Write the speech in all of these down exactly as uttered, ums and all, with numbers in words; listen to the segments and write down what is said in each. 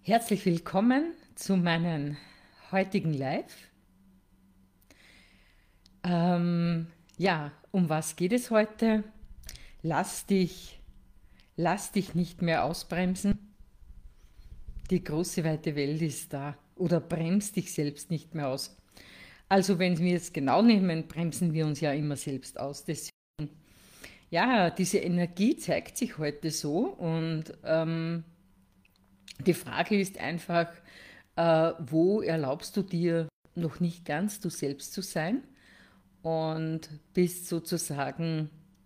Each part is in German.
Herzlich willkommen zu meinem heutigen Live. Ähm, ja, um was geht es heute? Lass dich, lass dich nicht mehr ausbremsen. Die große weite Welt ist da. Oder bremst dich selbst nicht mehr aus. Also wenn wir es genau nehmen, bremsen wir uns ja immer selbst aus. Deswegen, ja, diese Energie zeigt sich heute so und ähm, die Frage ist einfach, äh, wo erlaubst du dir noch nicht ganz du selbst zu sein und bist sozusagen,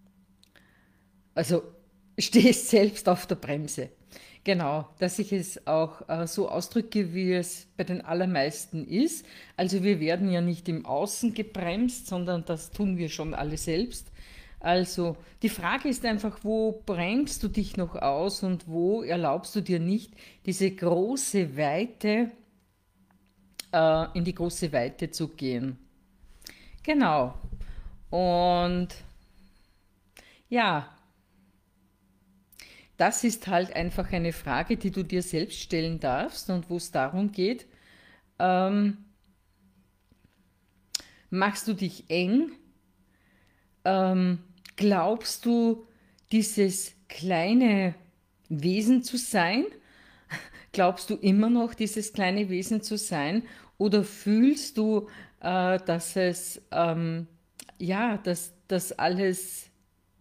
also stehst selbst auf der Bremse. Genau, dass ich es auch äh, so ausdrücke, wie es bei den allermeisten ist. Also wir werden ja nicht im Außen gebremst, sondern das tun wir schon alle selbst. Also die Frage ist einfach, wo bremst du dich noch aus und wo erlaubst du dir nicht diese große Weite, äh, in die große Weite zu gehen. Genau. Und ja, das ist halt einfach eine Frage, die du dir selbst stellen darfst und wo es darum geht, ähm, machst du dich eng? Ähm, glaubst du, dieses kleine Wesen zu sein? Glaubst du immer noch, dieses kleine Wesen zu sein? Oder fühlst du, äh, dass es, ähm, ja, dass das alles,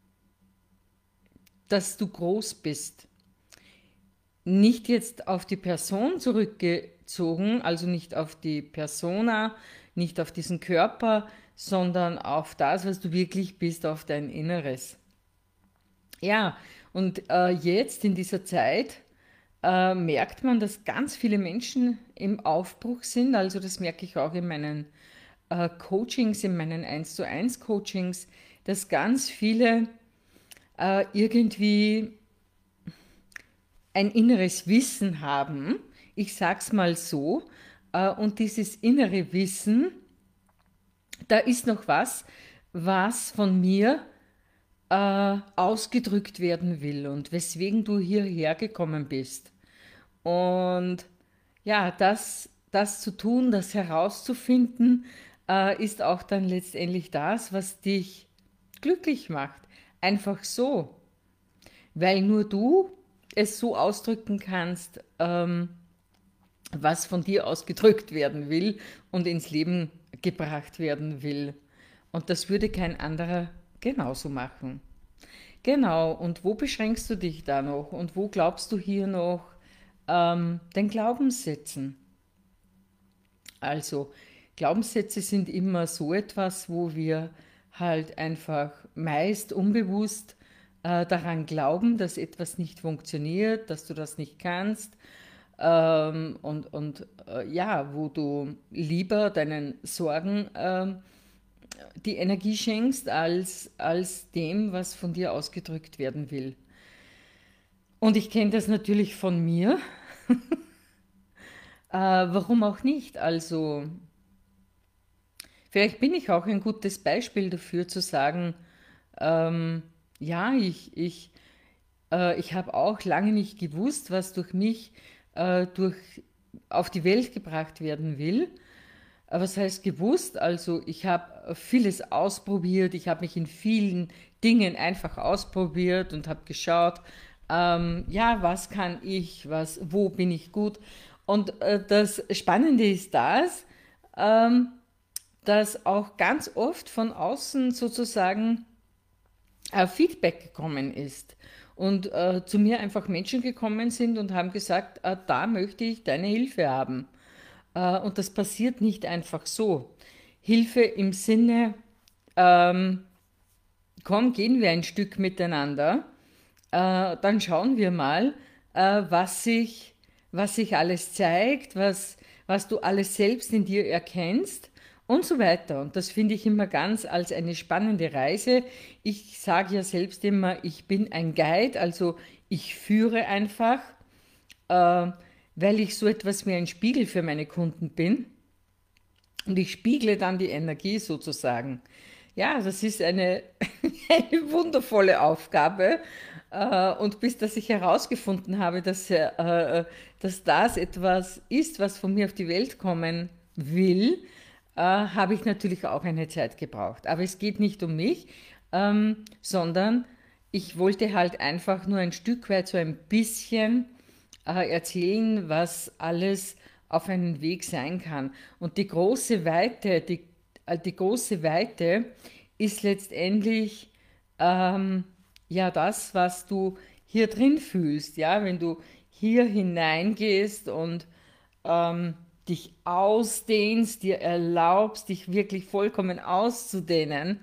dass du groß bist? Nicht jetzt auf die Person zurückgezogen, also nicht auf die Persona, nicht auf diesen Körper, sondern auf das, was du wirklich bist, auf dein Inneres. Ja, und äh, jetzt in dieser Zeit äh, merkt man, dass ganz viele Menschen im Aufbruch sind. Also das merke ich auch in meinen äh, Coachings, in meinen eins zu eins Coachings, dass ganz viele äh, irgendwie ein inneres Wissen haben. Ich sag's mal so. Äh, und dieses innere Wissen, da ist noch was, was von mir äh, ausgedrückt werden will und weswegen du hierher gekommen bist. Und ja, das, das zu tun, das herauszufinden, äh, ist auch dann letztendlich das, was dich glücklich macht. Einfach so, weil nur du es so ausdrücken kannst, ähm, was von dir ausgedrückt werden will und ins Leben gebracht werden will. Und das würde kein anderer genauso machen. Genau, und wo beschränkst du dich da noch? Und wo glaubst du hier noch ähm, den Glaubenssätzen? Also, Glaubenssätze sind immer so etwas, wo wir halt einfach meist unbewusst äh, daran glauben, dass etwas nicht funktioniert, dass du das nicht kannst, ähm, und, und äh, ja, wo du lieber deinen Sorgen ähm, die Energie schenkst, als, als dem, was von dir ausgedrückt werden will. Und ich kenne das natürlich von mir. Äh, warum auch nicht? Also, vielleicht bin ich auch ein gutes Beispiel dafür zu sagen, ähm, ja, ich, ich, äh, ich habe auch lange nicht gewusst, was durch mich äh, durch, auf die Welt gebracht werden will. Aber was heißt gewusst? Also ich habe vieles ausprobiert, ich habe mich in vielen Dingen einfach ausprobiert und habe geschaut, ähm, ja, was kann ich, was, wo bin ich gut. Und äh, das Spannende ist das, ähm, dass auch ganz oft von außen sozusagen äh, Feedback gekommen ist. Und äh, zu mir einfach Menschen gekommen sind und haben gesagt, äh, da möchte ich deine Hilfe haben. Äh, und das passiert nicht einfach so. Hilfe im Sinne, ähm, komm, gehen wir ein Stück miteinander, äh, dann schauen wir mal, äh, was sich, was sich alles zeigt, was, was du alles selbst in dir erkennst und so weiter. Und das finde ich immer ganz als eine spannende Reise. Ich sage ja selbst immer, ich bin ein Guide, also ich führe einfach, äh, weil ich so etwas wie ein Spiegel für meine Kunden bin. Und ich spiegle dann die Energie sozusagen. Ja, das ist eine, eine wundervolle Aufgabe. Äh, und bis dass ich herausgefunden habe, dass, äh, dass das etwas ist, was von mir auf die Welt kommen will, äh, habe ich natürlich auch eine Zeit gebraucht. Aber es geht nicht um mich, ähm, sondern ich wollte halt einfach nur ein Stück weit so ein bisschen äh, erzählen, was alles auf einen Weg sein kann. Und die große Weite, die, äh, die große Weite ist letztendlich ähm, ja das, was du hier drin fühlst. Ja, wenn du hier hineingehst und ähm, dich ausdehnst, dir erlaubst, dich wirklich vollkommen auszudehnen,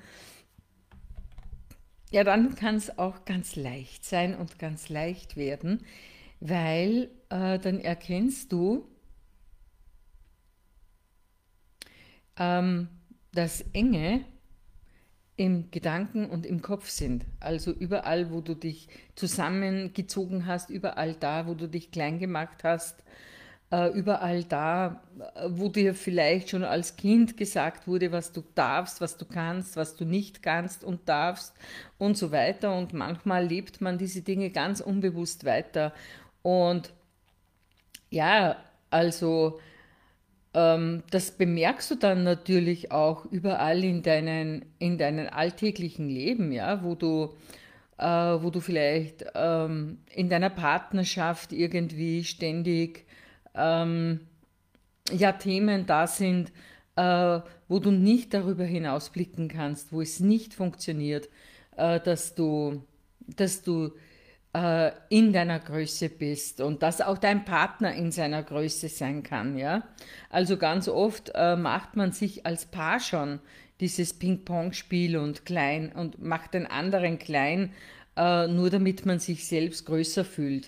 ja, dann kann es auch ganz leicht sein und ganz leicht werden, weil äh, dann erkennst du, ähm, dass Enge im Gedanken und im Kopf sind. Also überall, wo du dich zusammengezogen hast, überall da, wo du dich klein gemacht hast, äh, überall da, äh, wo dir vielleicht schon als Kind gesagt wurde, was du darfst, was du kannst, was du nicht kannst und darfst und so weiter. Und manchmal lebt man diese Dinge ganz unbewusst weiter. Und ja, also ähm, das bemerkst du dann natürlich auch überall in deinen, in deinen alltäglichen Leben, ja, wo du, äh, wo du vielleicht ähm, in deiner Partnerschaft irgendwie ständig ähm, ja, Themen da sind, äh, wo du nicht darüber hinausblicken kannst, wo es nicht funktioniert, äh, dass du, dass du äh, in deiner Größe bist und dass auch dein Partner in seiner Größe sein kann, ja. Also ganz oft äh, macht man sich als Paar schon dieses Ping-Pong-Spiel und klein und macht den anderen klein, äh, nur damit man sich selbst größer fühlt.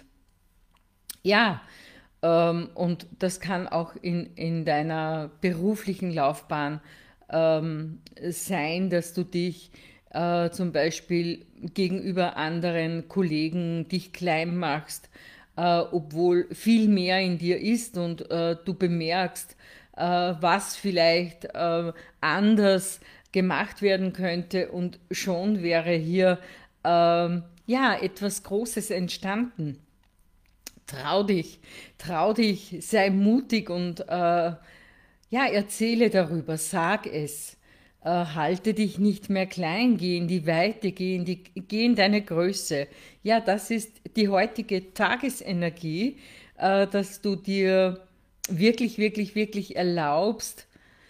Ja, ähm, und das kann auch in, in deiner beruflichen Laufbahn ähm, sein, dass du dich äh, zum Beispiel gegenüber anderen Kollegen dich klein machst, äh, obwohl viel mehr in dir ist und äh, du bemerkst, äh, was vielleicht äh, anders gemacht werden könnte und schon wäre hier ähm, ja etwas Großes entstanden. Trau dich, trau dich, sei mutig und äh, ja, erzähle darüber, sag es. Äh, halte dich nicht mehr klein, geh in die Weite, geh in, die, geh in deine Größe. Ja, das ist die heutige Tagesenergie, äh, dass du dir wirklich, wirklich, wirklich erlaubst,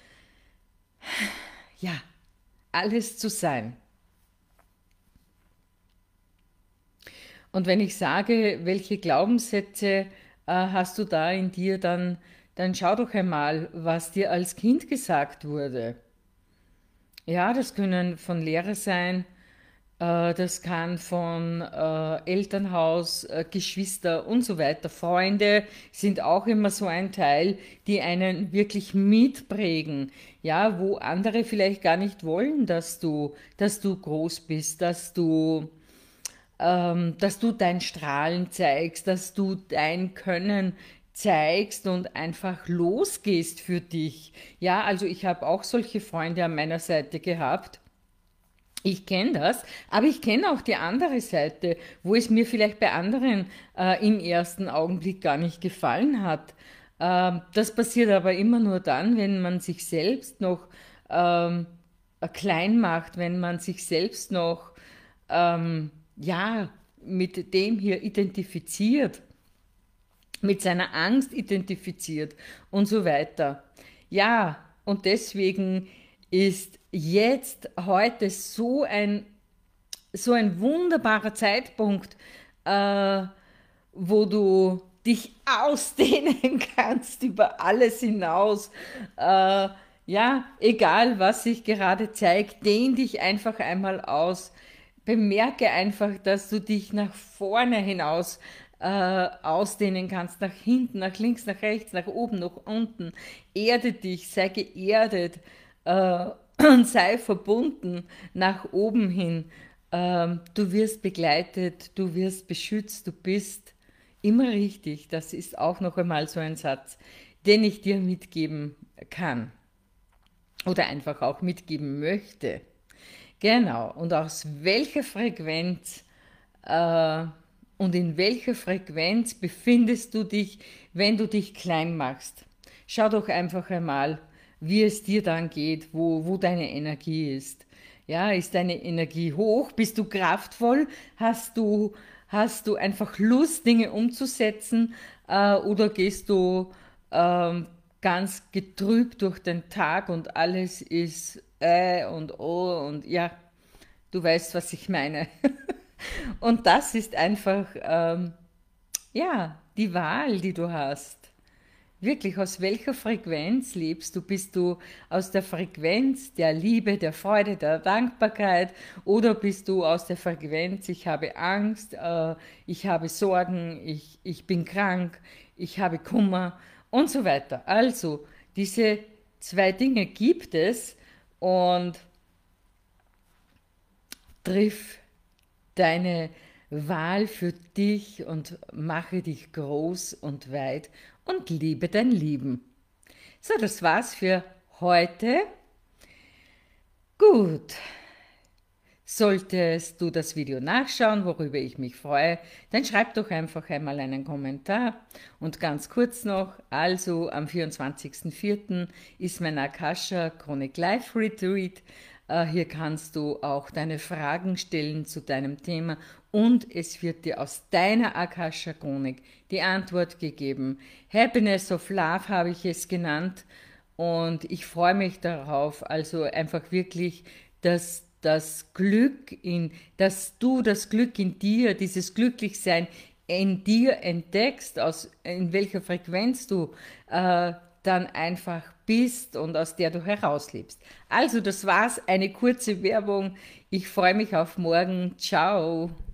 ja, alles zu sein. Und wenn ich sage, welche Glaubenssätze äh, hast du da in dir, dann, dann schau doch einmal, was dir als Kind gesagt wurde. Ja, das können von Lehrer sein, äh, das kann von äh, Elternhaus, äh, Geschwister und so weiter. Freunde sind auch immer so ein Teil, die einen wirklich mitprägen. Ja, wo andere vielleicht gar nicht wollen, dass du, dass du groß bist, dass du ähm, dass du dein Strahlen zeigst, dass du dein Können zeigst und einfach losgehst für dich. Ja, also ich habe auch solche Freunde an meiner Seite gehabt. Ich kenne das, aber ich kenne auch die andere Seite, wo es mir vielleicht bei anderen äh, im ersten Augenblick gar nicht gefallen hat. Ähm, das passiert aber immer nur dann, wenn man sich selbst noch ähm, klein macht, wenn man sich selbst noch ähm, ja, mit dem hier identifiziert, mit seiner Angst identifiziert und so weiter. Ja, und deswegen ist jetzt heute so ein, so ein wunderbarer Zeitpunkt, äh, wo du dich ausdehnen kannst über alles hinaus. Äh, ja, egal was sich gerade zeigt, dehn dich einfach einmal aus. Bemerke einfach, dass du dich nach vorne hinaus äh, ausdehnen kannst, nach hinten, nach links, nach rechts, nach oben, nach unten. Erde dich, sei geerdet äh, und sei verbunden nach oben hin. Ähm, du wirst begleitet, du wirst beschützt, du bist immer richtig. Das ist auch noch einmal so ein Satz, den ich dir mitgeben kann oder einfach auch mitgeben möchte. Genau, und aus welcher Frequenz Äh, und in welcher Frequenz befindest du dich, wenn du dich klein machst? Schau doch einfach einmal, wie es dir dann geht, wo, wo deine Energie ist. Ja, ist deine Energie hoch? Bist du kraftvoll? Hast du, hast du einfach Lust, Dinge umzusetzen? Äh, oder gehst du ähm, ganz getrübt durch den Tag und alles ist äh und oh und ja, du weißt, was ich meine. Und das ist einfach, ähm, ja, die Wahl, die du hast. Wirklich, aus welcher Frequenz lebst du? Bist du aus der Frequenz der Liebe, der Freude, der Dankbarkeit oder bist du aus der Frequenz, ich habe Angst, äh, ich habe Sorgen, ich, ich bin krank, ich habe Kummer und so weiter. Also, diese zwei Dinge gibt es und triff deine Wahl für dich und mache dich groß und weit und liebe dein Leben. So, das war's für heute. Gut. Solltest du das Video nachschauen, worüber ich mich freue, dann schreib doch einfach einmal einen Kommentar. Und ganz kurz noch, also am vierundzwanzigsten vierten ist mein Akasha Chronic Life Retreat. Hier kannst du auch deine Fragen stellen zu deinem Thema und es wird dir aus deiner Akasha Chronik die Antwort gegeben. Happiness of Love habe ich es genannt und ich freue mich darauf, also einfach wirklich, dass das Glück in, dass du das Glück in dir, dieses Glücklichsein in dir entdeckst, aus in welcher Frequenz du äh, dann einfach bist und aus der du herauslebst. Also das war's, eine kurze Werbung. Ich freue mich auf morgen. Ciao.